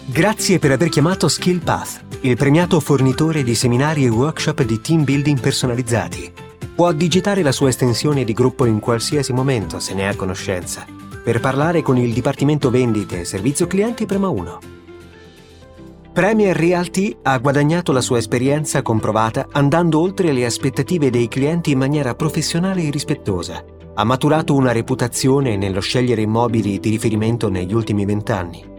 Grazie per aver chiamato SkillPath, il premiato fornitore di seminari e workshop di team building personalizzati. Può digitare la sua estensione di gruppo in qualsiasi momento, se ne è a conoscenza. Per parlare con il Dipartimento Vendite e Servizio Clienti, prema 1. Premier Realty ha guadagnato la sua esperienza comprovata andando oltre le aspettative dei clienti in maniera professionale e rispettosa. Ha maturato una reputazione nello scegliere immobili di riferimento negli ultimi 20 anni.